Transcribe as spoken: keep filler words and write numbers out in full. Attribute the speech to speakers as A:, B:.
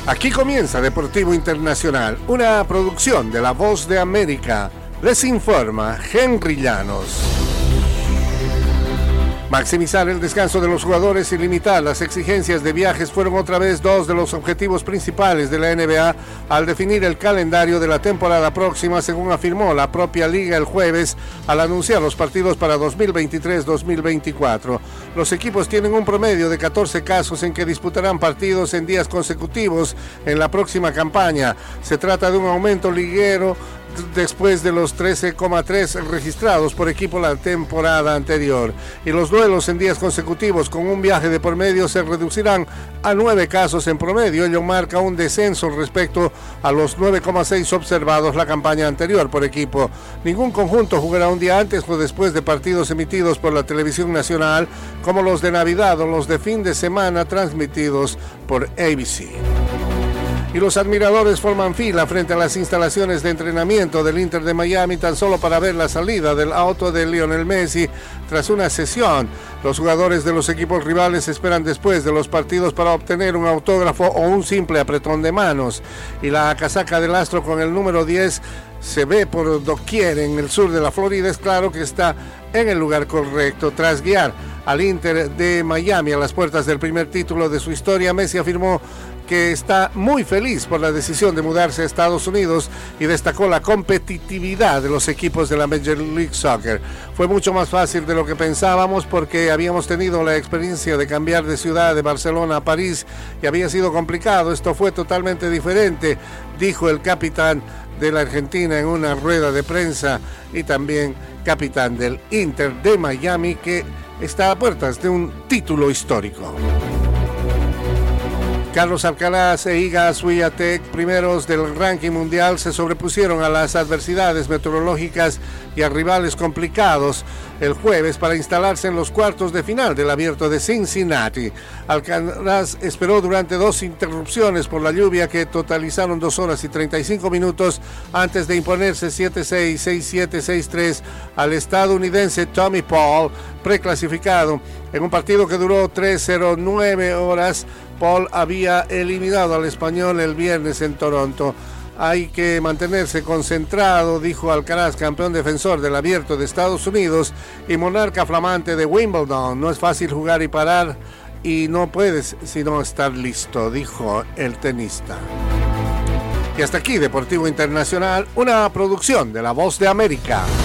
A: Aquí comienza Deportivo Internacional, una producción de La Voz de América. Les informa Henry Llanos. Maximizar el descanso de los jugadores y limitar las exigencias de viajes fueron otra vez dos de los objetivos principales de la N B A al definir el calendario de la temporada próxima, según afirmó la propia liga el jueves al anunciar los partidos para dos mil veintitrés dos mil veinticuatro. Los equipos tienen un promedio de catorce casos en que disputarán partidos en días consecutivos en la próxima campaña. Se trata de un aumento ligero después de los trece coma tres registrados por equipo la temporada anterior, y los duelos en días consecutivos con un viaje de por medio se reducirán a nueve casos en promedio. Ello marca un descenso respecto a los nueve coma seis observados la campaña anterior por equipo. Ningún conjunto jugará un día antes o después de partidos emitidos por la televisión nacional, como los de Navidad o los de fin de semana transmitidos por A B C. Y los admiradores forman fila frente a las instalaciones de entrenamiento del Inter de Miami tan solo para ver la salida del auto de Lionel Messi tras una sesión. Los jugadores de los equipos rivales esperan después de los partidos para obtener un autógrafo o un simple apretón de manos. Y la casaca del astro con el número diez se ve por doquier en el sur de la Florida. Es claro que está en el lugar correcto. Tras guiar al Inter de Miami a las puertas del primer título de su historia, Messi afirmó que está muy feliz por la decisión de mudarse a Estados Unidos y destacó la competitividad de los equipos de la Major League Soccer. Fue mucho más fácil de lo que pensábamos porque habíamos tenido la experiencia de cambiar de ciudad de Barcelona a París y había sido complicado. Esto fue totalmente diferente, dijo el capitán de la Argentina en una rueda de prensa y también capitán del Inter de Miami, que está a puertas de un título histórico. Carlos Alcaraz e Iga Swiatek, primeros del ranking mundial, se sobrepusieron a las adversidades meteorológicas y a rivales complicados el jueves para instalarse en los cuartos de final del Abierto de Cincinnati. Alcaraz esperó durante dos interrupciones por la lluvia que totalizaron dos horas y treinta y cinco minutos antes de imponerse siete seis, seis siete, seis tres al estadounidense Tommy Paul, preclasificado. En un partido que duró tres cero nueve horas, Paul había eliminado al español el viernes en Toronto. Hay que mantenerse concentrado, dijo Alcaraz, campeón defensor del Abierto de Estados Unidos y monarca flamante de Wimbledon. No es fácil jugar y parar y no puedes sino estar listo, dijo el tenista. Y hasta aquí Deportivo Internacional, una producción de La Voz de América.